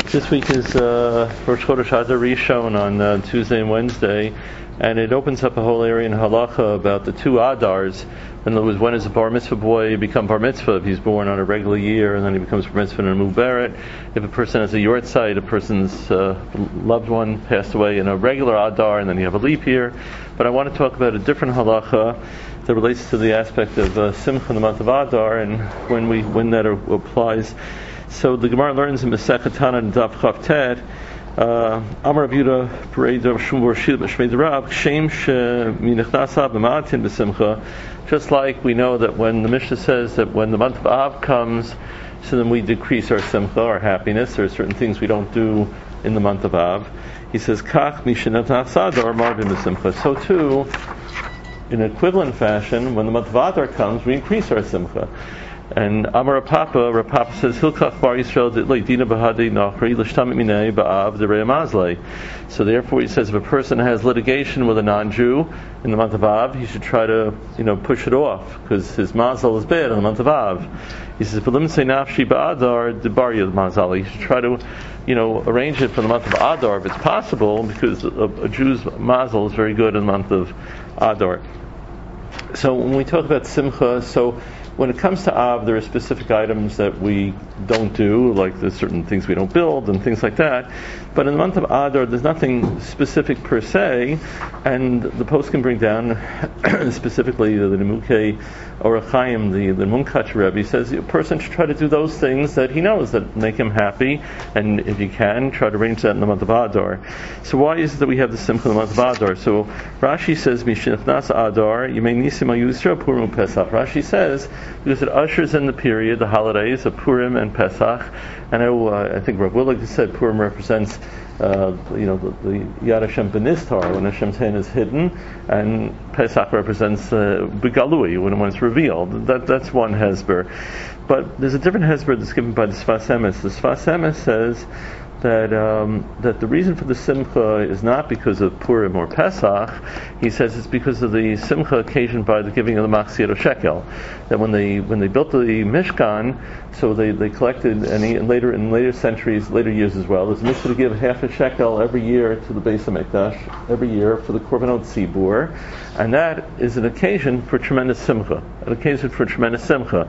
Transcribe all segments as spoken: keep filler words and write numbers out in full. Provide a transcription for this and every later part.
This week is uh, Rosh Chodesh Adar Rishon on uh, Tuesday and Wednesday, and it opens up a whole area in Halacha about the two Adars. In other words, when is a bar mitzvah boy become bar mitzvah if he's born on a regular year, and then he becomes bar mitzvah in a muberet. If a person has a yortzeit, a person's uh, loved one passed away in a regular Adar, and then you have a leap year. But I want to talk about a different Halacha that relates to the aspect of uh, Simcha in the month of Adar, and when we when that applies. So the Gemara learns in Masechet Tana and Daf Chav Tet, Amar Rav Yehuda Parei Dov Shum Borshil B'Shmei Derav Shem Sheminichnasa B'Ma'atin B'Simcha. Just like we know that when the Mishnah says that when the month of Av comes, so then we decrease our Simcha, our happiness. There are certain things we don't do in the month of Av. He says Kach Mishinatasa Dar Marvin B'Simcha. So too, in an equivalent fashion, when the month of Adar comes, we increase our Simcha. And Amar Papa, Rav Papa says, Hilchach Bar Yisrael Dina Bahadi Nachri L'Shtamit Minei Ba'av Derei Mazlei. So therefore, he says, if a person has litigation with a non-Jew in the month of Av, he should try to, you know, push it off because his mazel is bad in the month of Av. He says, B'lim Sei Nafshi Ba'adar Debarya Mazali. He should try to, you know, arrange it for the month of Adar if it's possible, because a, a Jew's mazel is very good in the month of Adar. So when we talk about Simcha, so when it comes to Av, there are specific items that we don't do, like there's certain things we don't build and things like that. But in the month of Adar, there's nothing specific per se, and the post can bring down specifically the Nimukei Orach Chaim, the the Munkach Rebbe says a person should try to do those things that he knows that make him happy, and if you can, try to arrange that in the month of Adar. So why is it that we have the Simcha in the month of Adar? So Rashi says, Mishinachnas Adar, Yemei Nisim HaYusra Purim Pesach. Rashi says, because it ushers in the period, the holidays of Purim and Pesach. I know, uh, I think Rav Willig said Purim represents, uh, you know, the, the Yad Hashem B'Nistar, when Hashem's hand is hidden, and Pesach represents uh, B'Galui, when it's revealed. That that's one hesber. But there's a different hesber that's given by the Sfas Emes. The Sfas Emes says that um, that the reason for the Simcha is not because of Purim or Pesach. He says it's because of the Simcha occasioned by the giving of the Machzir Shekel. That when they when they built the Mishkan, so they, they collected, and, he, and later in later centuries, later years as well, there's a mitzvah to give half a shekel every year to the Beis HaMikdash, every year for the Korbanot Tzibur, and that is an occasion for tremendous Simcha, an occasion for tremendous Simcha.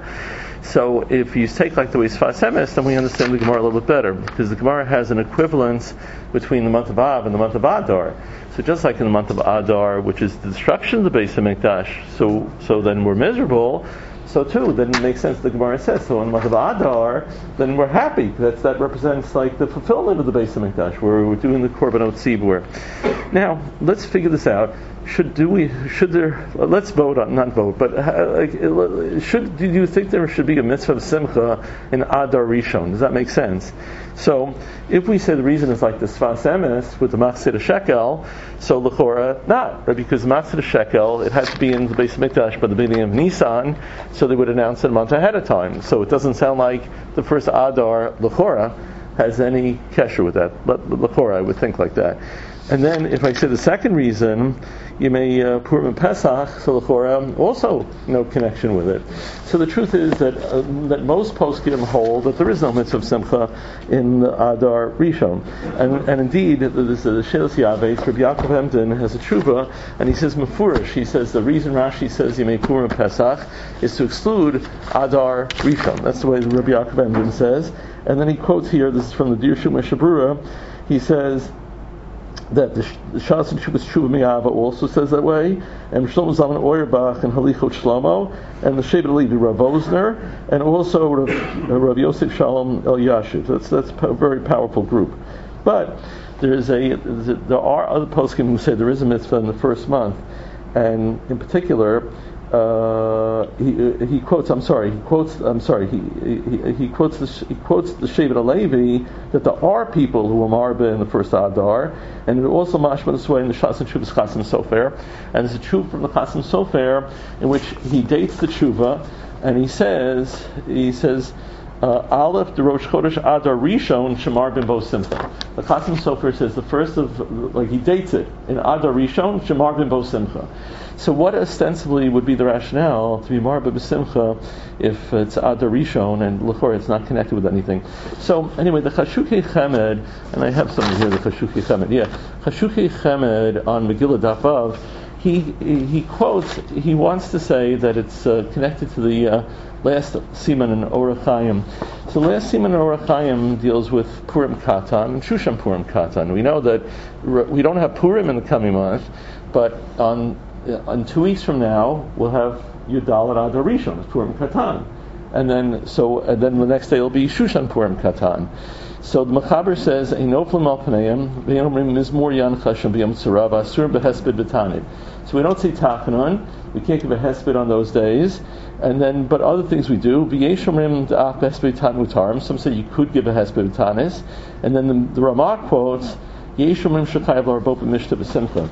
So if you take like the way Sfas Emes, then we understand the Gemara a little bit better, because the Gemara has an equivalence between the month of Av and the month of Adar. So just like in the month of Adar, which is the destruction of the Beis HaMikdash, so so then we're miserable. So too, then it makes sense the Gemara says, so in the month of Adar, then we're happy. That's, that represents like the fulfillment of the Beis HaMikdash, where we're doing the Korbanot Tzibur. Now, let's figure this out. Should do we should there? Let's vote on not vote, but uh, like, should do you think there should be a mitzvah of Simcha in Adar Rishon? Does that make sense? So if we say the reason is like the Sfas Emes with the Machzir Shekel, so l'chora not, right? Because the Machzir Shekel, it had to be in the Beis HaMikdash by the beginning of Nisan, so they would announce it a month ahead of time. So it doesn't sound like the first Adar l'chora has any kesher with that. But l'chora, I would think like that. And then if I say the second reason, you may uh, Purim and Pesach, so l'chora, also no connection with it. So the truth is that uh, that most poskim hold that there is no mitzvah of Simcha in the Adar Rishon. And and indeed, there's a Shelas Yaves, Rabbi Yaakov Emden has a tshuva, and he says Mefurish, he says the reason Rashi says you may Purim and Pesach is to exclude Adar Rishon. That's the way Rabbi Yaakov Emden says. And then he quotes here, this is from the Dirshu Meshabrura, he says that the Shas and Shuvas Tshuva Mi'ava also says that way, and Shlomo Zalman Auerbach and Halichot Shlomo, and the Shevet Levi Rav Osner, and also Rav, Rav Yosef Shalom El Yashiv. That's that's a very powerful group. But there is a there are other poskim who say there is a mitzvah in the first month, and in particular, Uh, he he quotes. I'm sorry. He quotes. I'm sorry. He he, he quotes the he quotes the Shevet Levi that there are people who are marba in the first Adar, and it also mashma this way in the Shas and Shuvas Chasim Sofer, and there's a tshuva from the Chasim Sofer in which he dates the tshuva, and he says he says Uh, Aleph, the Rosh Chodesh Adar Rishon, Shamar ben Bo Simcha. The Chasam Sofer says the first of, like he dates it, in Adar Rishon, Shamar ben Bo Simcha. So what ostensibly would be the rationale to be Mar ben Simcha if it's Adar Rishon and L'chor it's not connected with anything? So anyway, the Chashukei Chemed, and I have something here, the Chashukei Chemed, yeah, Chashukei Chemed on Megillah Daf Vav, he, he he quotes, he wants to say that it's uh, connected to the uh, last Siman in Orach Chaim. So last Siman in Orach Chaim deals with Purim Katan and Shushan Purim Katan. We know that we don't have Purim in the coming month, but on on two weeks from now we'll have Yudal Adar Rishon, it's Purim Katan, and then so and then the next day will be Shushan Purim Katan. So the Mechaber says, "Einoflim al Pneim, ve'omrim mizmor yan chashem b'yom tzarav asur behesped b'tanid." So we don't say Tachanun, we can't give a hesped on those days, and then but other things we do. V'yeshomrim da'af behesped b'tan mutarim. Some say you could give a hesped b'tanis, and then the, the Ramah quotes, "Yeshomrim shekayav l'arbot b'mishta b'simcha."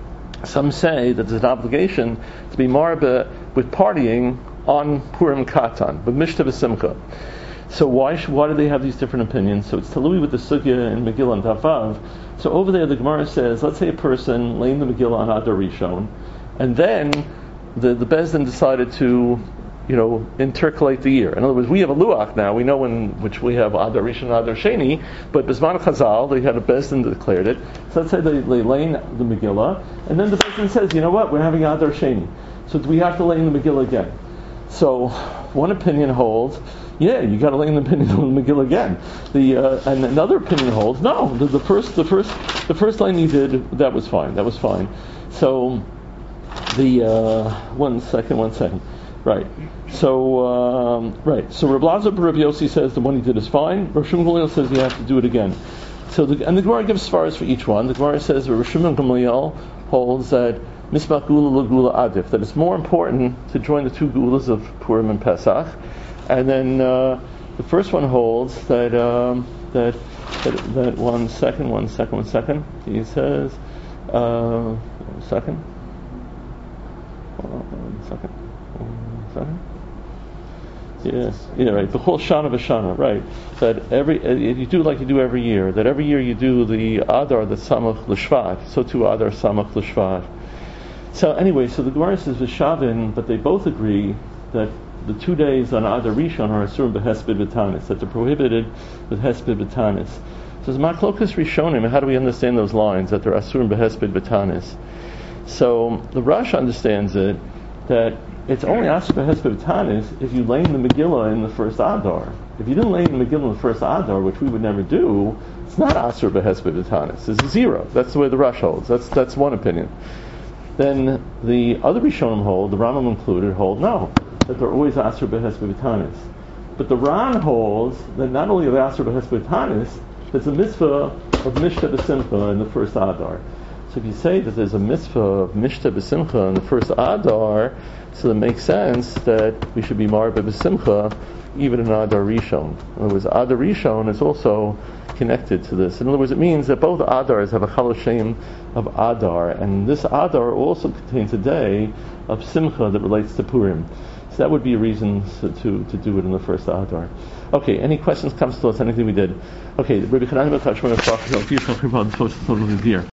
Some say that there's an obligation to be marbe with partying on Purim Katan, but mishta b'simcha. So why sh- why do they have these different opinions? So it's talui with the sugya in Megillah and Daf Vav. So over there the Gemara says, let's say a person lay in the Megillah on Adar Rishon, and then the the Bezdin decided to, you know, intercalate the year. In other words, we have a luach now. We know in which we have Adar Rishon and Adar Sheni, but Bisman Chazal they had a Bezdin that declared it. So let's say they, they lay in the Megillah, and then the Bezdin says, you know what, we're having Adar Sheni, so do we have to lay in the Megillah again? So one opinion holds, yeah, you got to lay in the opinion on the Megillah again. The uh, and another opinion holds, no, the, the first, the first, the first line you did, that was fine, that was fine. So the uh, one second, one second, right. So um, right. So Reb Lazar Bar Rabbi Yossi says the one he did is fine. Rosh Gamliel says you have to do it again. So the, and the Gemara gives svaras for each one. The Gemara says Rosh Gamliel holds that Misbach Gula Gula Adif, that it's more important to join the two gulas of Purim and Pesach. And then uh, the first one holds that, um, that that that one second, one second, one second. He says, uh, one second, one second, one second. Yes, yeah, right. The whole Shana v'Shana, right? That every uh, you do like you do every year. That every year you do the Adar, the Samach l'Shvat. So too Adar Samach l'Shvat. So anyway, so the Gemara says v'Shavin, but they both agree that the two days on Adar Rishon are Asur b'Hesped b'Tanis, that they're prohibited with Hesped b'Tanis. So it's Maklokas Rishonim, how do we understand those lines, that they're Asur b'Hesped b'Tanis? So the Rosh understands it, that it's only Asur b'Hesped b'Tanis if you lay in the Megillah in the first Adar. If you didn't lay in the Megillah in the first Adar, which we would never do, it's not Asur b'Hesped b'Tanis. It's zero. That's the way the Rosh holds. That's that's one opinion. Then the other Rishonim hold, the Rambam included, hold no, that they're always Asur b'Hesped b'Tanis. But the Ran holds that not only are they Asur b'Hesped b'Tanis, there's a mitzvah of Mishta b'Simcha in the first Adar. So if you say that there's a mitzvah of Mishta b'Simcha in the first Adar, so it makes sense that we should be Marbe b'Simcha even in Adar Rishon. In other words, Adar Rishon is also connected to this. In other words, it means that both Adars have a Chal Hashem of Adar, and this Adar also contains a day of Simcha that relates to Purim. So that would be a reason to, to, to do it in the first Adar. Okay, any questions, comes to us, anything we did? Okay, Rabbi Chanan ben Chashmon,